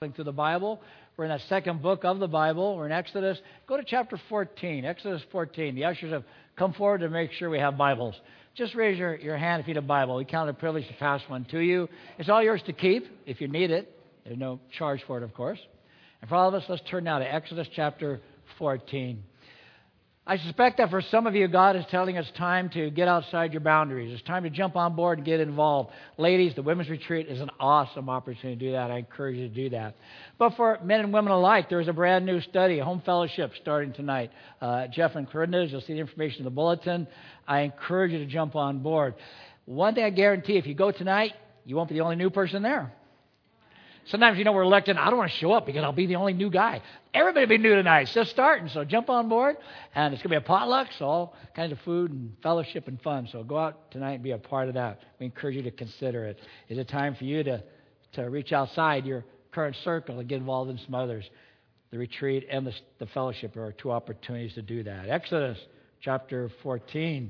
through the Bible. We're in that second book of the Bible. We're in Exodus. Go to chapter 14, Exodus 14. The ushers have come forward to make sure we have Bibles. Just raise your hand if you need a Bible. We count it a privilege to pass one to you. It's all yours to keep if you need it. There's no charge for it, of course. And for all of us, let's turn now to Exodus chapter 14. I suspect that for some of you, God is telling us time to get outside your boundaries. It's time to jump on board and get involved. Ladies, the women's retreat is an awesome opportunity to do that. I encourage you to do that. But for men and women alike, there is a brand new study, a home fellowship starting tonight. Jeff and Corinda's, you'll see the information in the bulletin. I encourage you to jump on board. One thing I guarantee, if you go tonight, you won't be the only new person there. Sometimes, we're elected, I don't want to show up because I'll be the only new guy. Everybody will be new tonight. It's just starting, so jump on board. And it's going to be a potluck, so all kinds of food and fellowship and fun. So go out tonight and be a part of that. We encourage you to consider it. It's a time for you to reach outside your current circle and get involved in some others. The retreat and the fellowship are two opportunities to do that. Exodus chapter 14.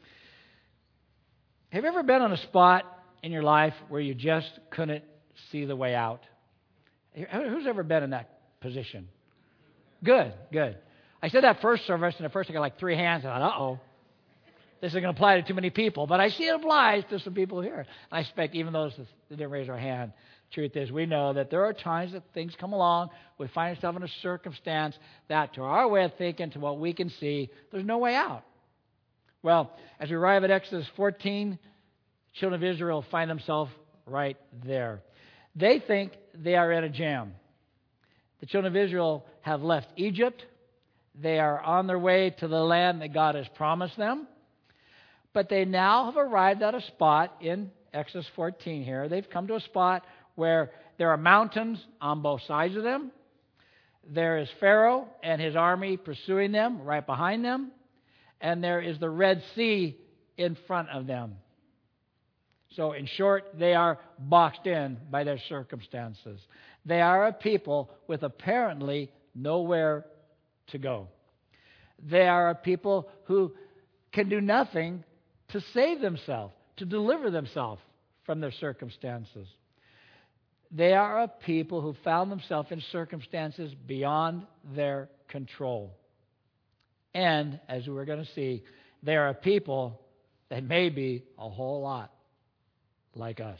Have you ever been on a spot in your life where you just couldn't see the way out? Who's ever been in that position? Good. I said that first service, and at first I got like 3 hands. I thought, uh-oh, this isn't going to apply to too many people. But I see it applies to some people here. And I expect even those that didn't raise their hand, truth is, we know that there are times that things come along, we find ourselves in a circumstance that to our way of thinking, to what we can see, there's no way out. Well, as we arrive at Exodus 14, children of Israel find themselves right there. They think they are in a jam. The children of Israel have left Egypt. They are on their way to the land that God has promised them. But they now have arrived at a spot in Exodus 14 here. They've come to a spot where there are mountains on both sides of them. There is Pharaoh and his army pursuing them right behind them. And there is the Red Sea in front of them. So, in short, they are boxed in by their circumstances. They are a people with apparently nowhere to go. They are a people who can do nothing to save themselves, to deliver themselves from their circumstances. They are a people who found themselves in circumstances beyond their control. And, as we're going to see, they are a people that may be a whole lot like us.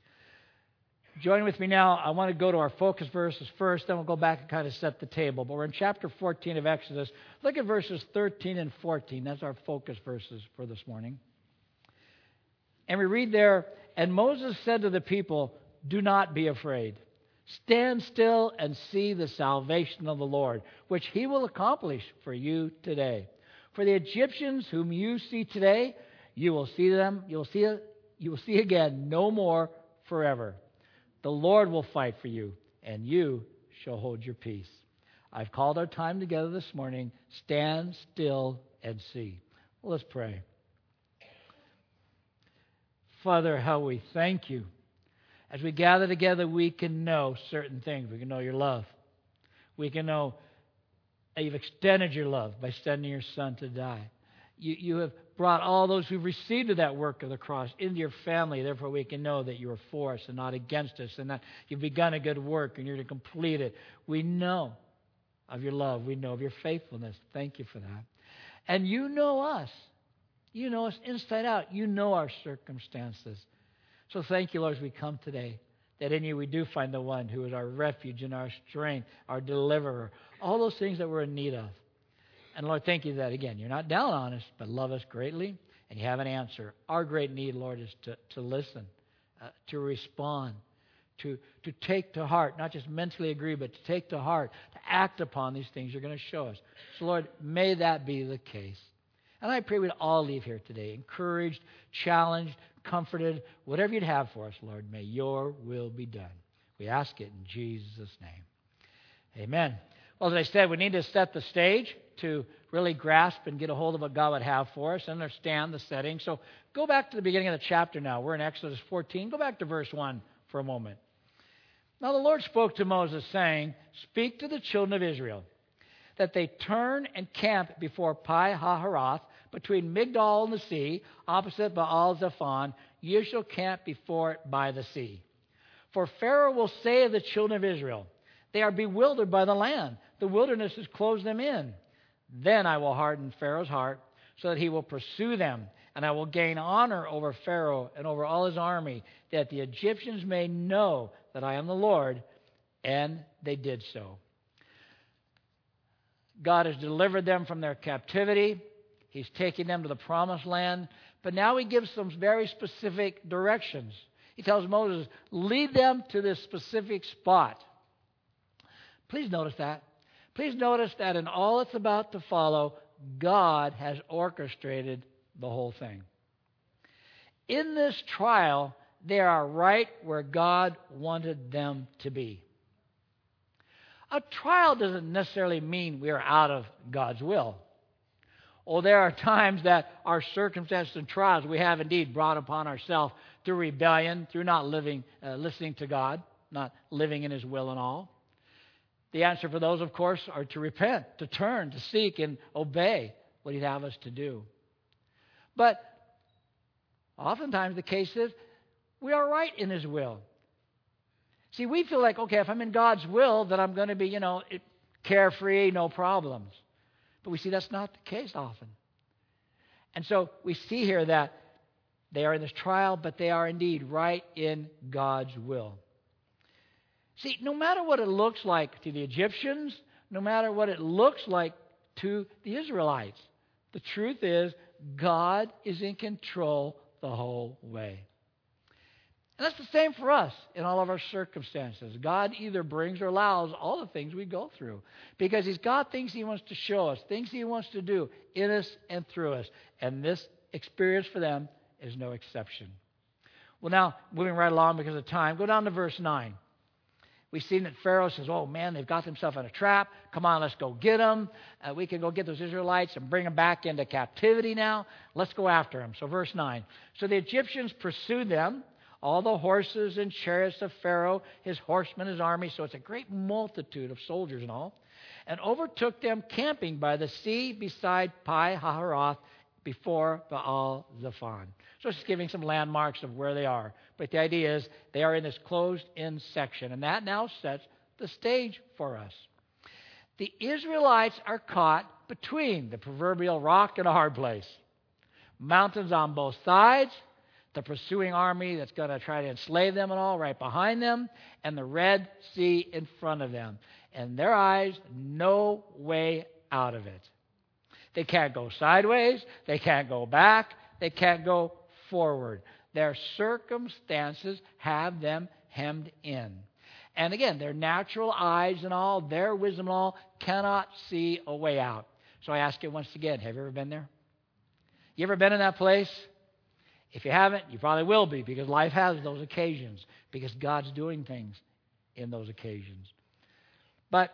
Join with me now. I want to go to our focus verses first, then we'll go back and kind of set the table. But we're in chapter 14 of Exodus. Look at verses 13 and 14. That's our focus verses for this morning. And we read there, "And Moses said to the people, 'Do not be afraid. Stand still and see the salvation of the Lord, which he will accomplish for you today. For the Egyptians whom you see today, you will see again no more forever. The Lord will fight for you, and you shall hold your peace.'" I've called our time together this morning, Stand Still and See. Well, let's pray. Father, how we thank you. As we gather together, we can know certain things. We can know your love. We can know that you've extended your love by sending your Son to die. You have brought all those who've received of that work of the cross into your family. Therefore, we can know that you are for us and not against us, and that you've begun a good work and you're to complete it. We know of your love. We know of your faithfulness. Thank you for that. And you know us. You know us inside out. You know our circumstances. So thank you, Lord, as we come today, that in you we do find the one who is our refuge and our strength, our deliverer, all those things that we're in need of. And Lord, thank you that, again, you're not down on us, but love us greatly, and you have an answer. Our great need, Lord, is to listen, to respond, to take to heart, not just mentally agree, but to take to heart, to act upon these things you're going to show us. So, Lord, may that be the case. And I pray we'd all leave here today encouraged, challenged, comforted, whatever you'd have for us, Lord, may your will be done. We ask it in Jesus' name. Amen. Well, as I said, we need to set the stage to really grasp and get a hold of what God would have for us, understand the setting. So go back to the beginning of the chapter now. We're in Exodus 14. Go back to verse 1 for a moment. "Now the Lord spoke to Moses, saying, 'Speak to the children of Israel, that they turn and camp before Pi-hahiroth, between Migdol and the sea, opposite Baal-Zephon. You shall camp before it by the sea. For Pharaoh will say of the children of Israel, they are bewildered by the land. The wilderness has closed them in. Then I will harden Pharaoh's heart so that he will pursue them, and I will gain honor over Pharaoh and over all his army, that the Egyptians may know that I am the Lord. And they did so. God has delivered them from their captivity. He's taking them to the promised land. But now he gives some very specific directions. He tells Moses, lead them to this specific spot. Please notice that. Please notice that in all that's about to follow, God has orchestrated the whole thing. In this trial, they are right where God wanted them to be. A trial doesn't necessarily mean we are out of God's will. Oh, there are times that our circumstances and trials we have indeed brought upon ourselves through rebellion, through not listening to God, not living in His will and all. The answer for those, of course, are to repent, to turn, to seek, and obey what He'd have us to do. But oftentimes the case is we are right in His will. See, we feel like, okay, if I'm in God's will, then I'm going to be, carefree, no problems. But we see that's not the case often. And so we see here that they are in this trial, but they are indeed right in God's will. See, no matter what it looks like to the Egyptians, no matter what it looks like to the Israelites, the truth is God is in control the whole way. And that's the same for us in all of our circumstances. God either brings or allows all the things we go through because He's got things He wants to show us, things He wants to do in us and through us. And this experience for them is no exception. Well, now, moving right along because of time, go down to verse 9. We've seen that Pharaoh says, oh, man, they've got themselves in a trap. Come on, let's go get them. We can go get those Israelites and bring them back into captivity now. Let's go after them. So verse 9. So the Egyptians pursued them, all the horses and chariots of Pharaoh, his horsemen, his army. So it's a great multitude of soldiers and all. And overtook them camping by the sea beside Pi-hahiroth before Baal-zephon. So it's just giving some landmarks of where they are. But the idea is they are in this closed-in section. And that now sets the stage for us. The Israelites are caught between the proverbial rock and a hard place. Mountains on both sides, the pursuing army that's going to try to enslave them and all right behind them, and the Red Sea in front of them. And their eyes, no way out of it. They can't go sideways. They can't go back. They can't go forward. Their circumstances have them hemmed in. And again, their natural eyes and all, their wisdom and all, cannot see a way out. So I ask you once again, have you ever been there? You ever been in that place? If you haven't, you probably will be, because life has those occasions, because God's doing things in those occasions. But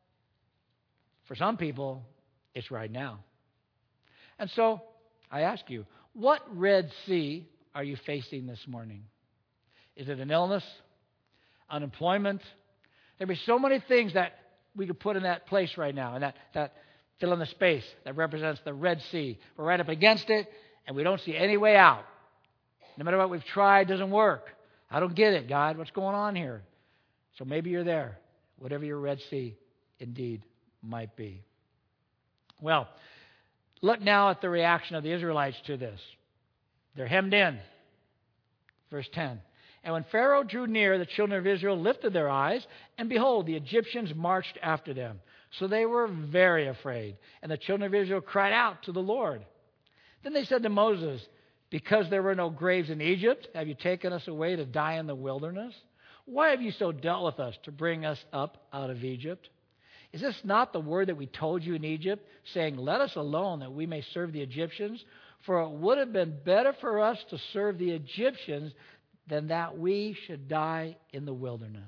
for some people, it's right now. And so I ask you, what Red Sea are you facing this morning? Is it an illness? Unemployment? There'd be so many things that we could put in that place right now, and that fill in the space that represents the Red Sea. We're right up against it, and we don't see any way out. No matter what we've tried, it doesn't work. I don't get it, God. What's going on here? So maybe you're there, whatever your Red Sea indeed might be. Well, look now at the reaction of the Israelites to this. They're hemmed in. Verse 10. And when Pharaoh drew near, the children of Israel lifted their eyes, and behold, the Egyptians marched after them. So they were very afraid. And the children of Israel cried out to the Lord. Then they said to Moses, because there were no graves in Egypt, have you taken us away to die in the wilderness? Why have you so dealt with us to bring us up out of Egypt? Is this not the word that we told you in Egypt, saying, let us alone that we may serve the Egyptians? For it would have been better for us to serve the Egyptians than that we should die in the wilderness.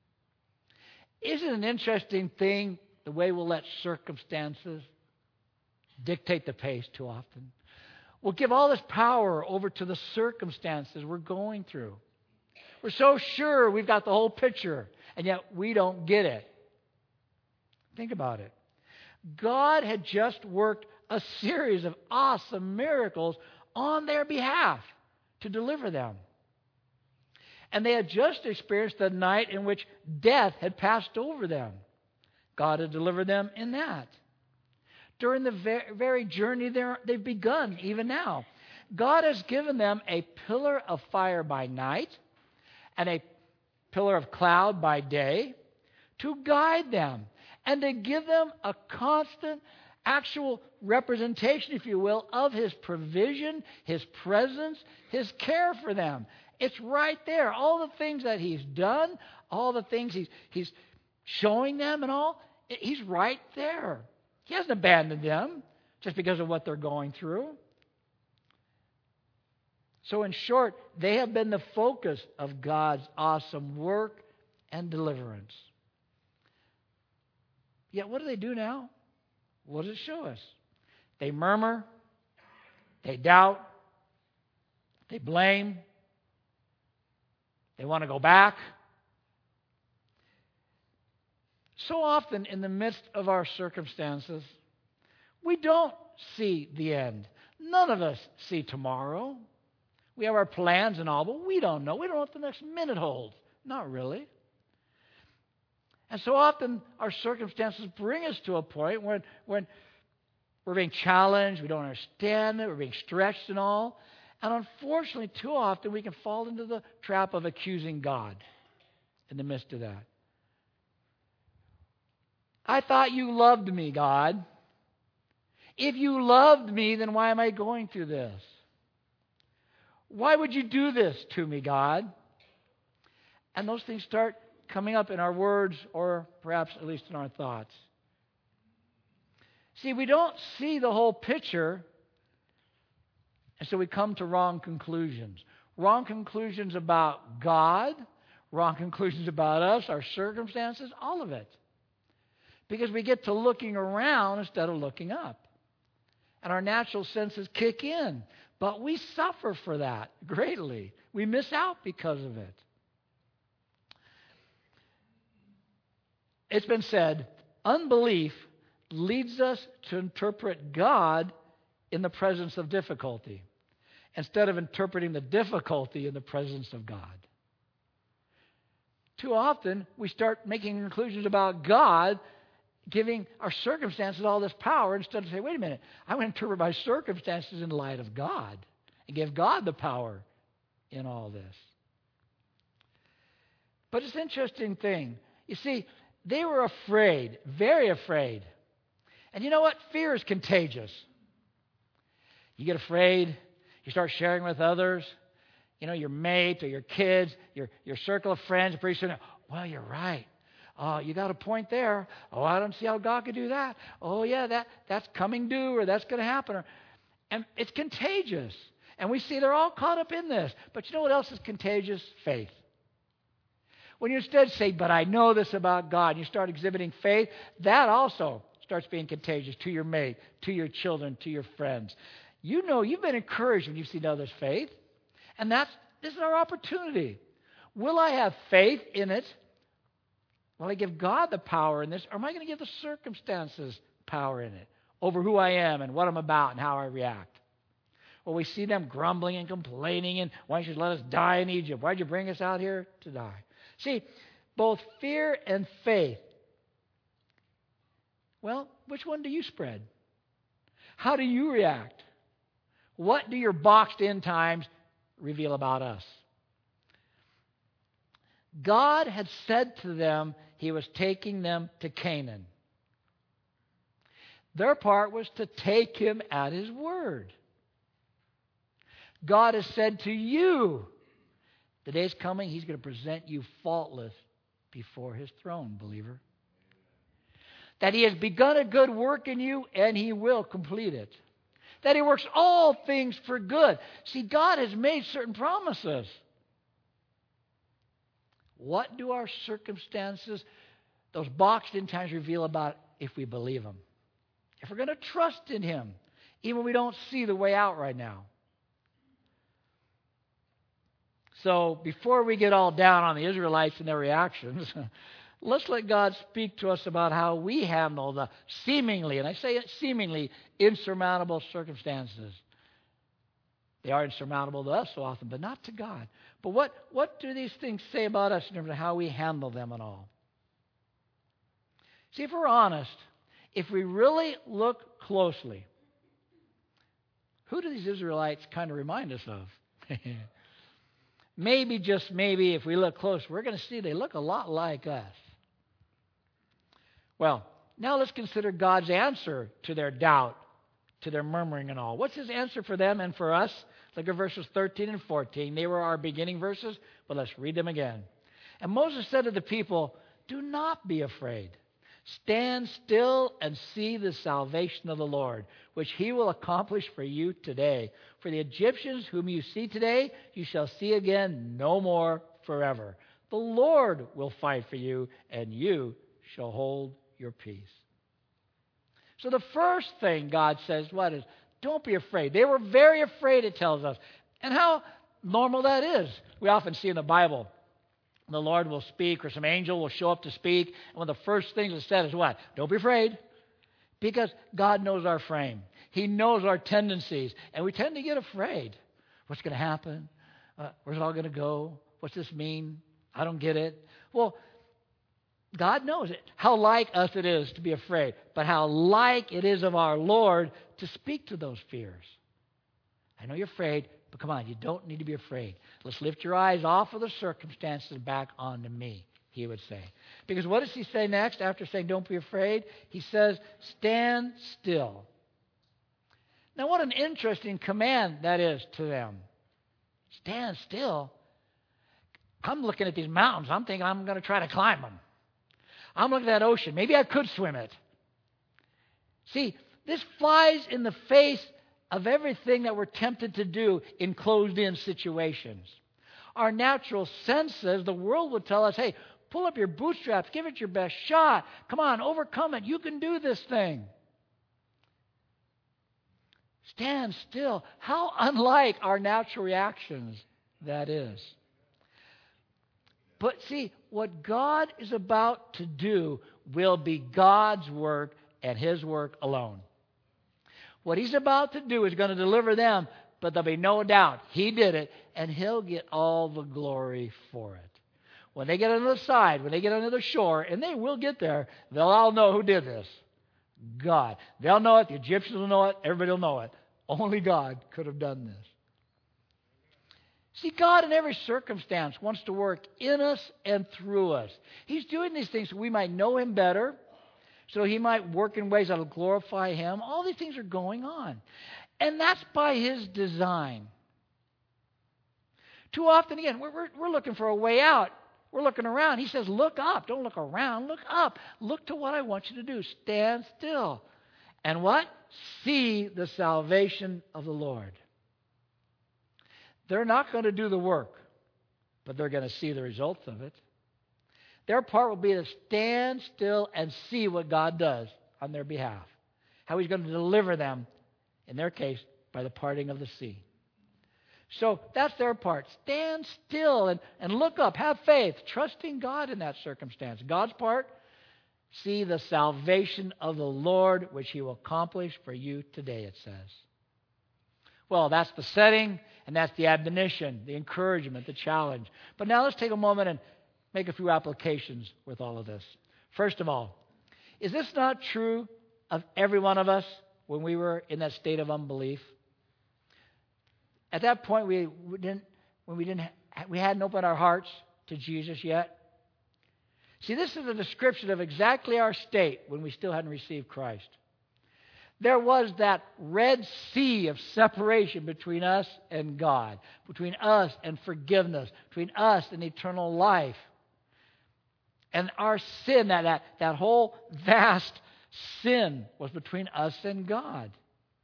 Isn't it an interesting thing the way we'll let circumstances dictate the pace too often? We'll give all this power over to the circumstances we're going through. We're so sure we've got the whole picture, and yet we don't get it. Think about it. God had just worked a series of awesome miracles on their behalf to deliver them. And they had just experienced the night in which death had passed over them. God had delivered them in that. During the very journey they've begun, even now, God has given them a pillar of fire by night and a pillar of cloud by day to guide them and to give them a constant, actual representation, if you will, of His provision, His presence, His care for them. It's right there. All the things that He's done, all the things He's showing them and all, He's right there. He hasn't abandoned them just because of what they're going through. So in short, they have been the focus of God's awesome work and deliverance. Yet what do they do now? What does it show us? They murmur, they doubt, they blame, they want to go back. So often in the midst of our circumstances, we don't see the end. None of us see tomorrow. We have our plans and all, but we don't know. We don't know what the next minute holds. Not really. And so often our circumstances bring us to a point when we're being challenged, we don't understand it, we're being stretched and all. And unfortunately, too often we can fall into the trap of accusing God in the midst of that. I thought you loved me, God. If you loved me, then why am I going through this? Why would you do this to me, God? And those things start coming up in our words, or perhaps at least in our thoughts. See, we don't see the whole picture, and so we come to wrong conclusions. Wrong conclusions about God, wrong conclusions about us, our circumstances, all of it. Because we get to looking around instead of looking up. And our natural senses kick in. But we suffer for that greatly. We miss out because of it. It's been said, unbelief leads us to interpret God in the presence of difficulty instead of interpreting the difficulty in the presence of God. Too often, we start making conclusions about God, giving our circumstances all this power instead of saying, wait a minute, I'm going to interpret my circumstances in light of God and give God the power in all this. But it's an interesting thing. You see, they were afraid, very afraid. And you know what? Fear is contagious. You get afraid, you start sharing with others, your mate or your kids, your circle of friends, pretty soon, well, you're right. Oh, you got a point there. Oh, I don't see how God could do that. Oh, yeah, that's coming due, or that's going to happen. And it's contagious. And we see they're all caught up in this. But you know what else is contagious? Faith. When you instead say, but I know this about God, and you start exhibiting faith, that also starts being contagious to your mate, to your children, to your friends. You know you've been encouraged when you've seen others' faith. And this is our opportunity. Will I have faith in it? Will I give God the power in this, or am I going to give the circumstances power in it over who I am and what I'm about and how I react? Well, we see them grumbling and complaining, and why don't you let us die in Egypt? Why'd you bring us out here to die? See, both fear and faith. Well, which one do you spread? How do you react? What do your boxed-in times reveal about us? God had said to them He was taking them to Canaan. Their part was to take Him at His word. God has said to you, the day's coming, He's going to present you faultless before His throne, believer. That He has begun a good work in you, and He will complete it. That He works all things for good. See, God has made certain promises. What do our circumstances, those boxed-in times, reveal about if we believe Him? If we're going to trust in Him, even when we don't see the way out right now. So before we get all down on the Israelites and their reactions, let's let God speak to us about how we handle the seemingly, and I say it seemingly, insurmountable circumstances. They are insurmountable to us so often, but not to God. But what do these things say about us in terms of how we handle them and all? See, if we're honest, if we really look closely, who do these Israelites kind of remind us of? Maybe, just maybe, if we look close, we're going to see they look a lot like us. Well, now let's consider God's answer to their doubt, to their murmuring and all. What's His answer for them and for us? Look at verses 13 and 14. They were our beginning verses, but let's read them again. And Moses said to the people, "Do not be afraid. Stand still and see the salvation of the Lord, which He will accomplish for you today. For the Egyptians whom you see today, you shall see again no more forever. The Lord will fight for you, and you shall hold your peace." So the first thing God says, what is? Don't be afraid. They were very afraid, it tells us. And how normal that is. We often see in the Bible, the Lord will speak or some angel will show up to speak. And one of the first things that's said is what? Don't be afraid. Because God knows our frame. He knows our tendencies. And we tend to get afraid. What's going to happen? Where's it all going to go? What's this mean? I don't get it. Well, God knows it. How like us it is to be afraid. But how like it is of our Lord to speak to those fears. I know you're afraid, but come on, you don't need to be afraid. Let's lift your eyes off of the circumstances and back onto me, He would say. Because what does He say next after saying don't be afraid? He says, stand still. Now what an interesting command that is to them. Stand still. I'm looking at these mountains. I'm thinking I'm going to try to climb them. I'm looking at that ocean. Maybe I could swim it. See, this flies in the face of everything that we're tempted to do in closed-in situations. Our natural senses, the world would tell us, hey, pull up your bootstraps, give it your best shot. Come on, overcome it. You can do this thing. Stand still. How unlike our natural reactions that is. But see, what God is about to do will be God's work and His work alone. What He's about to do is going to deliver them, but there'll be no doubt He did it, and He'll get all the glory for it. When they get on the other side, when they get on the other shore, and they will get there, they'll all know who did this. God. They'll know it, the Egyptians will know it, everybody will know it. Only God could have done this. See, God in every circumstance wants to work in us and through us. He's doing these things so we might know Him better, so He might work in ways that will glorify Him. All these things are going on. And that's by His design. Too often, again, we're looking for a way out. We're looking around. He says, look up. Don't look around. Look up. Look to what I want you to do. Stand still. And what? See the salvation of the Lord. They're not going to do the work, but they're going to see the results of it. Their part will be to stand still and see what God does on their behalf. How He's going to deliver them, in their case, by the parting of the sea. So that's their part. Stand still and look up. Have faith. Trusting God in that circumstance. God's part, see the salvation of the Lord, which He will accomplish for you today, it says. Well, that's the setting, and that's the admonition, the encouragement, the challenge. But now let's take a moment and make a few applications with all of this. First of all, is this not true of every one of us when we were in that state of unbelief? At that point, we hadn't opened our hearts to Jesus yet. See, this is a description of exactly our state when we still hadn't received Christ. There was that Red Sea of separation between us and God, between us and forgiveness, between us and eternal life. And our sin, that whole vast sin was between us and God.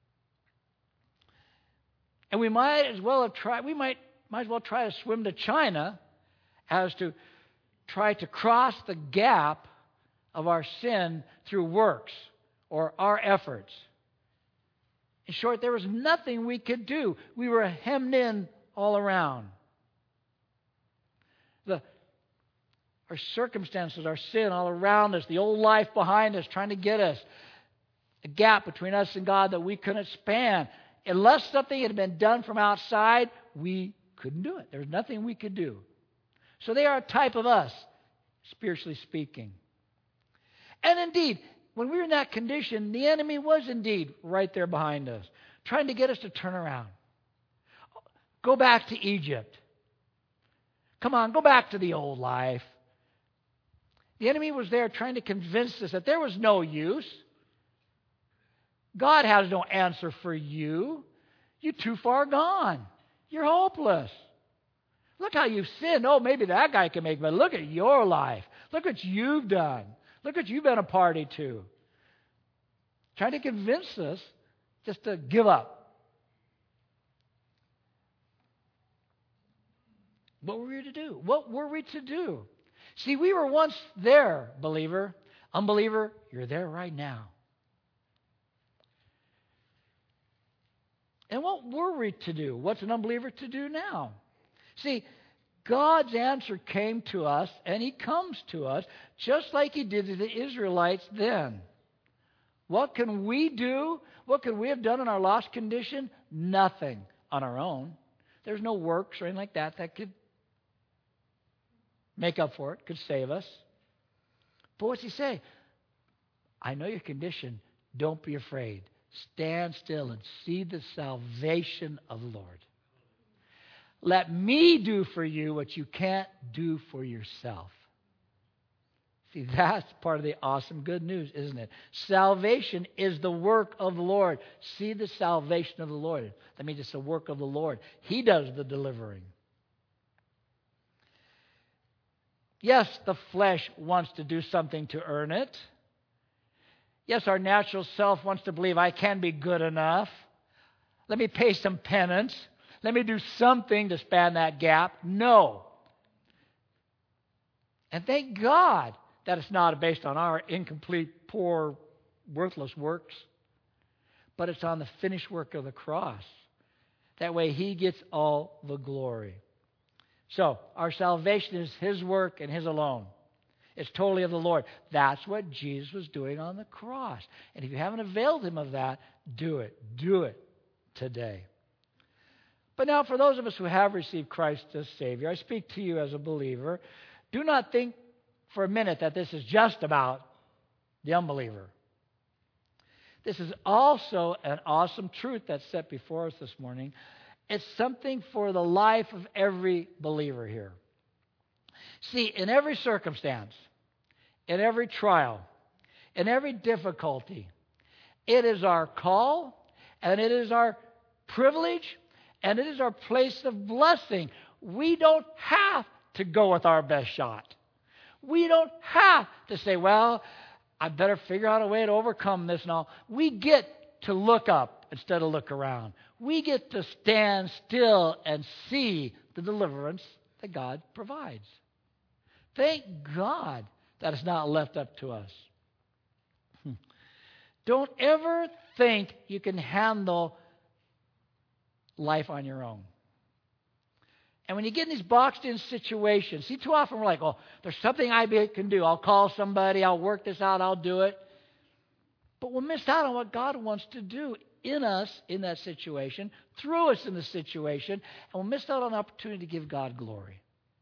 And we might as well try to swim to China as to try to cross the gap of our sin through works or our efforts. In short, there was nothing we could do. We were hemmed in all around. Our circumstances, our sin all around us, the old life behind us trying to get us, a gap between us and God that we couldn't span. Unless something had been done from outside, we couldn't do it. There was nothing we could do. So they are a type of us, spiritually speaking. And indeed, when we were in that condition, the enemy was indeed right there behind us, trying to get us to turn around. Go back to Egypt. Come on, go back to the old life. The enemy was there trying to convince us that there was no use. God has no answer for you. You're too far gone. You're hopeless. Look how you've sinned. Oh, maybe that guy can make it, but look at your life. Look what you've done. Look what you've been a party to. Trying to convince us just to give up. What were we to do? What were we to do? See, we were once there, believer. Unbeliever, you're there right now. And what were we to do? What's an unbeliever to do now? See, God's answer came to us, and He comes to us just like He did to the Israelites then. What can we do? What could we have done in our lost condition? Nothing on our own. There's no works or anything like that that could make up for it, could save us. But what's He say? I know your condition. Don't be afraid. Stand still and see the salvation of the Lord. Let me do for you what you can't do for yourself. See, that's part of the awesome good news, isn't it? Salvation is the work of the Lord. See the salvation of the Lord. That means it's the work of the Lord. He does the delivering. Yes, the flesh wants to do something to earn it. Yes, our natural self wants to believe I can be good enough. Let me pay some penance. Let me do something to span that gap. No. And thank God that it's not based on our incomplete, poor, worthless works, but it's on the finished work of the cross. That way He gets all the glory. So, our salvation is His work and His alone. It's totally of the Lord. That's what Jesus was doing on the cross. And if you haven't availed Him of that, do it. Do it today. But now for those of us who have received Christ as Savior, I speak to you as a believer. Do not think for a minute that this is just about the unbeliever. This is also an awesome truth that's set before us this morning. It's something for the life of every believer here. See, in every circumstance, in every trial, in every difficulty, it is our call and it is our privilege and it is our place of blessing. We don't have to go with our best shot. We don't have to say, well, I better figure out a way to overcome this and all. We get to look up instead of look around. We get to stand still and see the deliverance that God provides. Thank God that it's not left up to us. Don't ever think you can handle life on your own. And when you get in these boxed-in situations, see, too often we're like, oh, there's something I can do. I'll call somebody. I'll work this out. I'll do it. But we'll miss out on what God wants to do in us in that situation, through us in the situation, and we'll miss out on the opportunity to give God glory.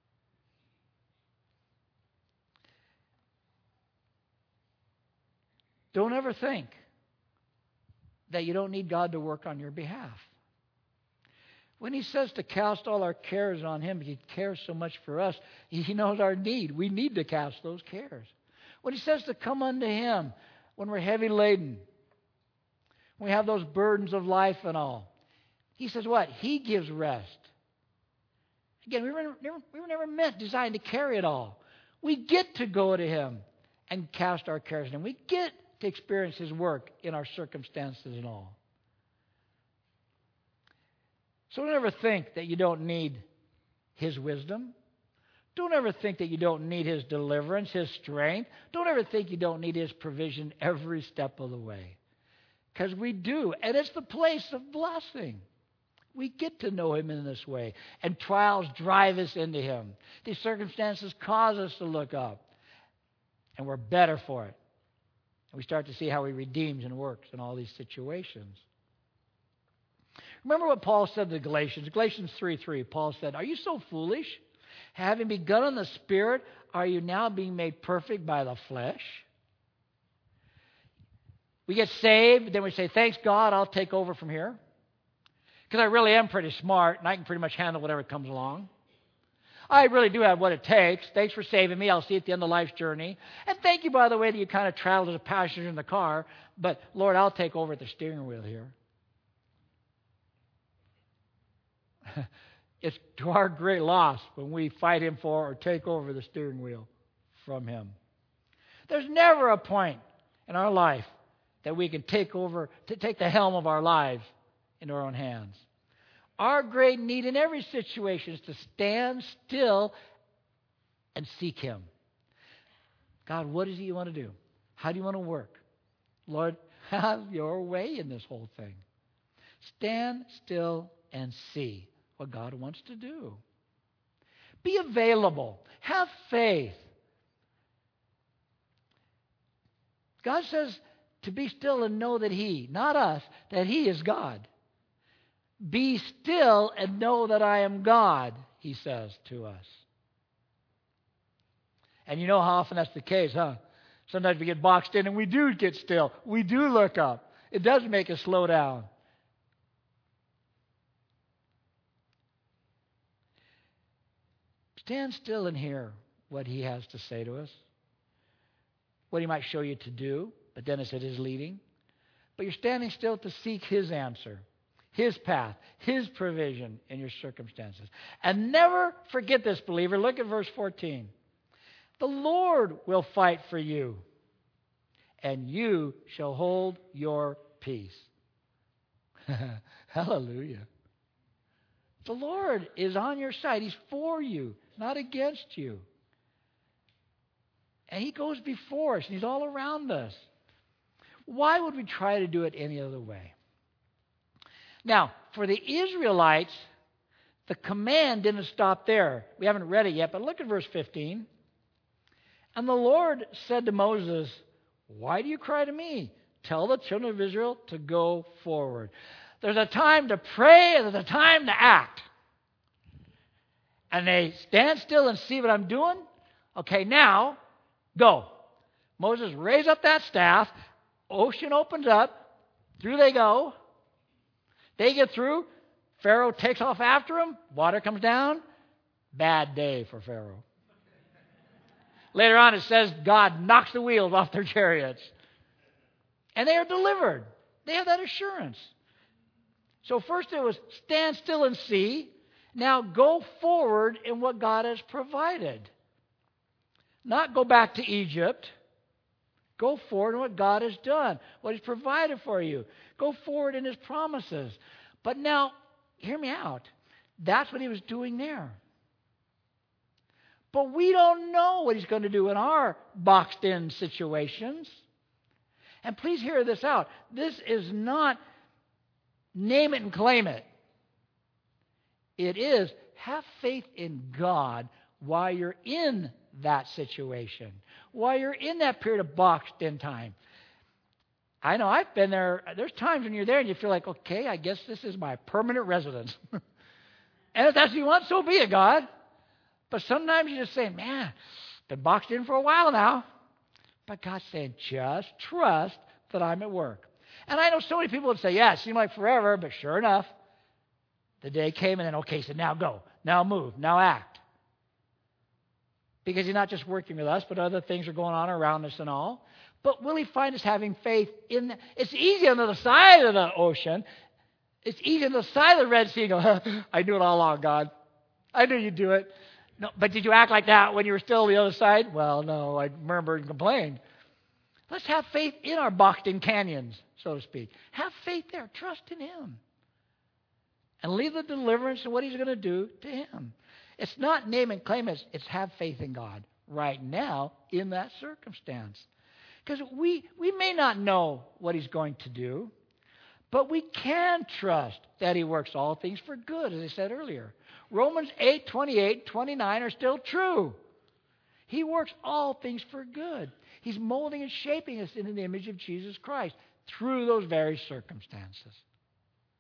Don't ever think that you don't need God to work on your behalf. When He says to cast all our cares on Him, He cares so much for us. He knows our need. We need to cast those cares. When He says to come unto Him when we're heavy laden, when we have those burdens of life and all, He says what? He gives rest. Again, we were never designed to carry it all. We get to go to Him and cast our cares on Him. We get to experience His work in our circumstances and all. So don't ever think that you don't need His wisdom. Don't ever think that you don't need His deliverance, His strength. Don't ever think you don't need His provision every step of the way. Because we do. And it's the place of blessing. We get to know Him in this way. And trials drive us into Him. These circumstances cause us to look up. And we're better for it. And we start to see how He redeems and works in all these situations. Remember what Paul said to Galatians. Galatians 3:3. Paul said, "Are you so foolish? Having begun in the Spirit, are you now being made perfect by the flesh?" We get saved, then we say, "Thanks God, I'll take over from here. Because I really am pretty smart, and I can pretty much handle whatever comes along. I really do have what it takes. Thanks for saving me. I'll see you at the end of life's journey. And thank you, by the way, that you kind of traveled as a passenger in the car. But, Lord, I'll take over at the steering wheel here." It's to our great loss when we fight Him for or take over the steering wheel from Him. There's never a point in our life that we can take the helm of our lives into our own hands. Our great need in every situation is to stand still and seek Him. God, what is it you want to do? How do you want to work? Lord, have your way in this whole thing. Stand still and see what God wants to do. Be available. Have faith. God says to be still and know that He, not us, that He is God. Be still and know that I am God, He says to us. And you know how often that's the case, huh? Sometimes we get boxed in and we do get still. We do look up. It does make us slow down. Stand still and hear what He has to say to us. What He might show you to do, but then it's at His leading. But you're standing still to seek His answer, His path, His provision in your circumstances. And never forget this, believer. Look at verse 14. The Lord will fight for you, and you shall hold your peace. Hallelujah. The Lord is on your side. He's for you, not against you. And He goes before us, and He's all around us. Why would we try to do it any other way? Now, for the Israelites, the command didn't stop there. We haven't read it yet, but look at verse 15. And the Lord said to Moses, "Why do you cry to me? Tell the children of Israel to go forward." There's a time to pray and there's a time to act. And they stand still and see what I'm doing. Okay, now, go. Moses raise up that staff. Ocean opens up. Through they go. They get through. Pharaoh takes off after them. Water comes down. Bad day for Pharaoh. Later on it says God knocks the wheels off their chariots. And they are delivered. They have that assurance. So first it was stand still and see. Now go forward in what God has provided. Not go back to Egypt. Go forward in what God has done, what He's provided for you. Go forward in His promises. But now, hear me out. That's what He was doing there. But we don't know what He's going to do in our boxed-in situations. And please hear this out. This is not name it and claim it. It is have faith in God while you're in that situation, while you're in that period of boxed-in time. I know I've been there. There's times when you're there and you feel like, okay, I guess this is my permanent residence. And if that's what you want, so be it, God. But sometimes you just say, man, been boxed in for a while now. But God's saying, just trust that I'm at work. And I know so many people would say, yeah, it seemed like forever, but sure enough, the day came and then, okay, so now go, now move, now act. Because He's not just working with us, but other things are going on around us and all. But will He find us having faith in that? It's easy on the other side of the ocean. It's easy on the side of the Red Sea to go, I knew it all along, God. I knew you'd do it. No, but did you act like that when you were still on the other side? Well, no, I murmured and complained. Let's have faith in our boxed-in canyons, so to speak. Have faith there. Trust in Him. And leave the deliverance and what He's going to do to Him. It's not name and claim it. It's have faith in God right now in that circumstance. Because we may not know what He's going to do, but we can trust that He works all things for good, as I said earlier. Romans 8:28, 29 are still true. He works all things for good. He's molding and shaping us into the image of Jesus Christ through those very circumstances.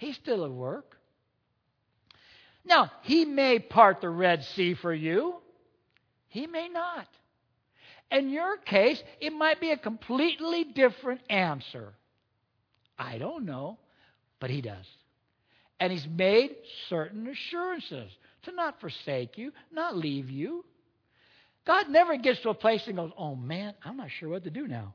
He's still at work. Now, He may part the Red Sea for you. He may not. In your case, it might be a completely different answer. I don't know, but He does. And He's made certain assurances to not forsake you, not leave you. God never gets to a place and goes, oh man, I'm not sure what to do now.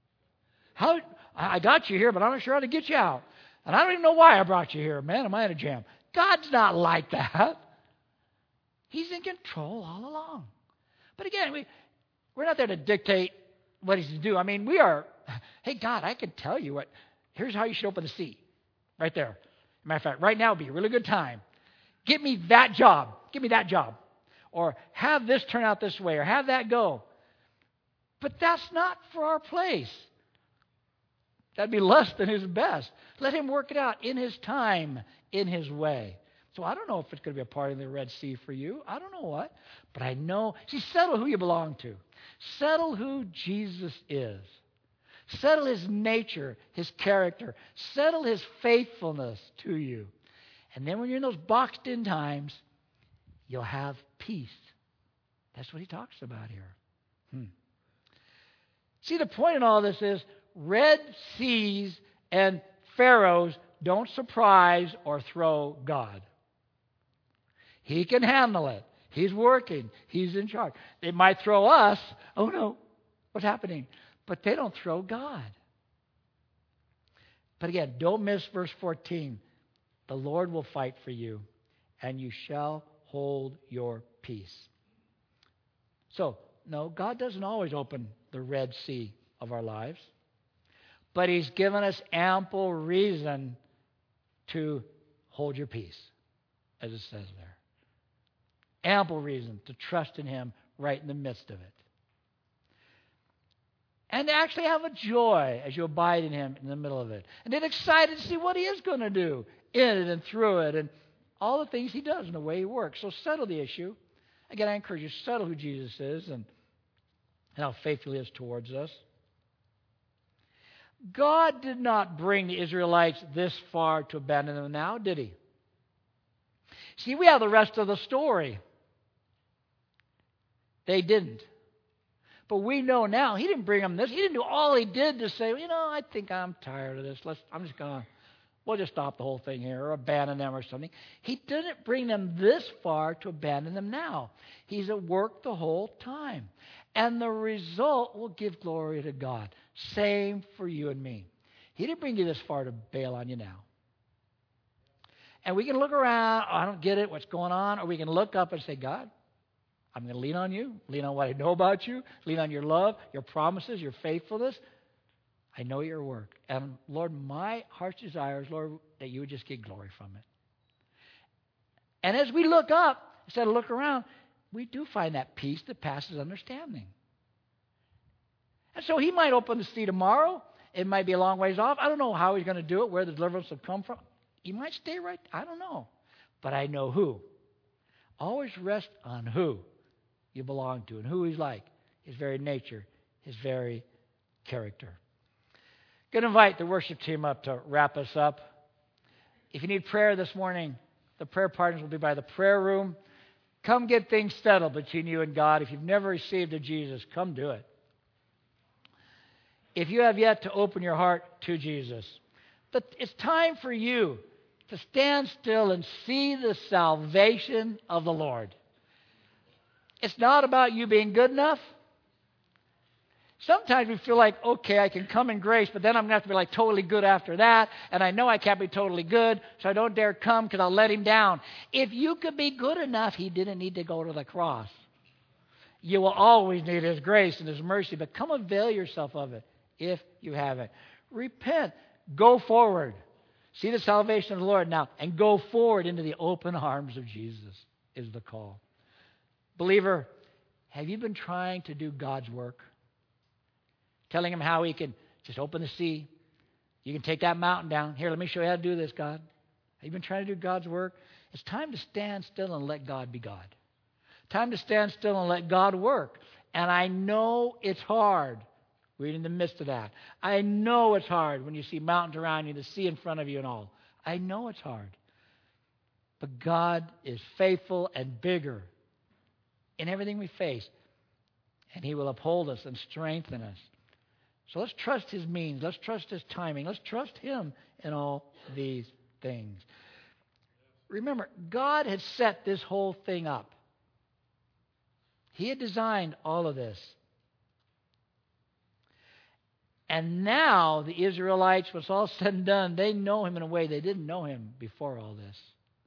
I got you here, but I'm not sure how to get you out. And I don't even know why I brought you here. Man, am I in a jam? God's not like that. He's in control all along. But again, we're not there to dictate what He's to do. I mean, we are, hey, God, I can tell you here's how you should open the sea. Right there. Matter of fact, right now would be a really good time. Get me that job. Give me that job. Or have this turn out this way. Or have that go. But that's not for our place. That'd be less than His best. Let Him work it out in His time, in His way. So I don't know if it's going to be a part of the Red Sea for you. I don't know what. But I know. See, settle who you belong to. Settle who Jesus is. Settle His nature, His character. Settle His faithfulness to you. And then when you're in those boxed-in times, you'll have peace. That's what He talks about here. See, the point in all this is Red Seas and Pharaohs don't surprise or throw God. He can handle it. He's working. He's in charge. They might throw us. Oh no, what's happening? But they don't throw God. But again, don't miss verse 14. The Lord will fight for you, and you shall hold your peace. So, no, God doesn't always open the Red Sea of our lives. But He's given us ample reason to hold your peace, as it says there. Ample reason to trust in Him right in the midst of it. And to actually have a joy as you abide in Him in the middle of it. And then excited to see what He is going to do in it and through it and all the things He does and the way He works. So settle the issue. Again, I encourage you to settle who Jesus is and how faithful He is towards us. God did not bring the Israelites this far to abandon them now, did He? See, we have the rest of the story. They didn't. But we know now He didn't bring them this. He didn't do all He did to say, I think I'm tired of this. We'll just stop the whole thing here or abandon them or something. He didn't bring them this far to abandon them now. He's at work the whole time. And the result will give glory to God. Same for you and me. He didn't bring you this far to bail on you now. And we can look around, I don't get it, what's going on, or we can look up and say, God, I'm going to lean on you, lean on what I know about you, lean on your love, your promises, your faithfulness. I know your work. And Lord, my heart's desire is, Lord, that you would just get glory from it. And as we look up, instead of look around, we do find that peace that passes understanding. And so He might open the sea tomorrow. It might be a long ways off. I don't know how He's going to do it, where the deliverance will come from. He might stay right. I don't know. But I know who. Always rest on who you belong to and who He's like. His very nature. His very character. I'm going to invite the worship team up to wrap us up. If you need prayer this morning, the prayer partners will be by the prayer room. Come get things settled between you and God. If you've never received a Jesus, come do it. If you have yet to open your heart to Jesus, it's time for you to stand still and see the salvation of the Lord. It's not about you being good enough. Sometimes we feel like, okay, I can come in grace, but then I'm going to have to be like totally good after that. And I know I can't be totally good, so I don't dare come because I'll let Him down. If you could be good enough, He didn't need to go to the cross. You will always need His grace and His mercy, but come avail yourself of it if you haven't. Repent. Go forward. See the salvation of the Lord now and go forward into the open arms of Jesus is the call. Believer, have you been trying to do God's work? Telling Him how He can just open the sea. You can take that mountain down. Here, let me show you how to do this, God. Have you been trying to do God's work? It's time to stand still and let God be God. Time to stand still and let God work. And I know it's hard. We're in the midst of that. I know it's hard when you see mountains around you, the sea in front of you and all. I know it's hard. But God is faithful and bigger in everything we face. And He will uphold us and strengthen us. So let's trust His means. Let's trust His timing. Let's trust Him in all these things. Remember, God had set this whole thing up. He had designed all of this. And now the Israelites, when it's all said and done, they know Him in a way they didn't know Him before all this.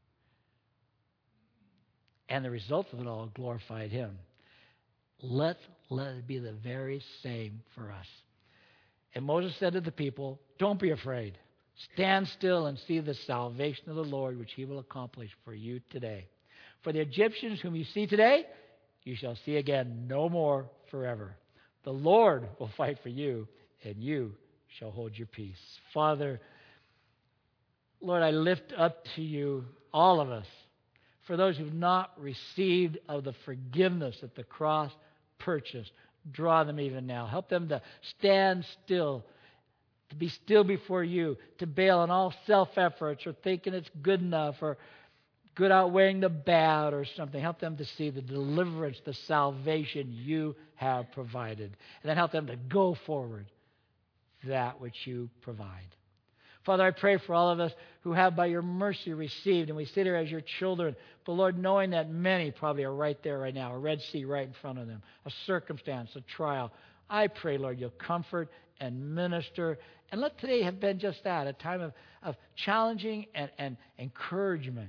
And the results of it all glorified Him. Let it be the very same for us. And Moses said to the people, don't be afraid. Stand still and see the salvation of the Lord, which He will accomplish for you today. For the Egyptians whom you see today, you shall see again no more forever. The Lord will fight for you, and you shall hold your peace. Father, Lord, I lift up to you all of us. For those who've not received of the forgiveness that the cross purchased, draw them even now. Help them to stand still, to be still before you, to bail on all self-efforts or thinking it's good enough or good outweighing the bad or something. Help them to see the deliverance, the salvation you have provided. And then help them to go forward that which you provide. Father, I pray for all of us who have by your mercy received, and we sit here as your children, but Lord, knowing that many probably are right there right now, a Red Sea right in front of them, a circumstance, a trial. I pray, Lord, you'll comfort and minister, and let today have been just that, a time of challenging and encouragement.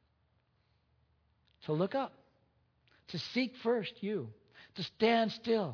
To look up, to seek first you, to stand still,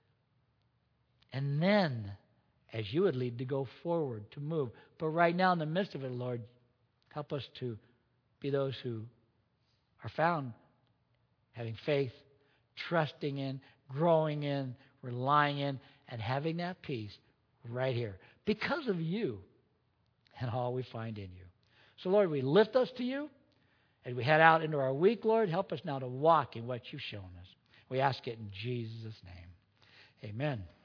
and then, as you would lead, to go forward, to move. But right now, in the midst of it, Lord, help us to be those who are found having faith, trusting in, growing in, relying in, and having that peace right here because of you and all we find in you. So, Lord, we lift us to you. As we head out into our week, Lord, help us now to walk in what you've shown us. We ask it in Jesus' name. Amen.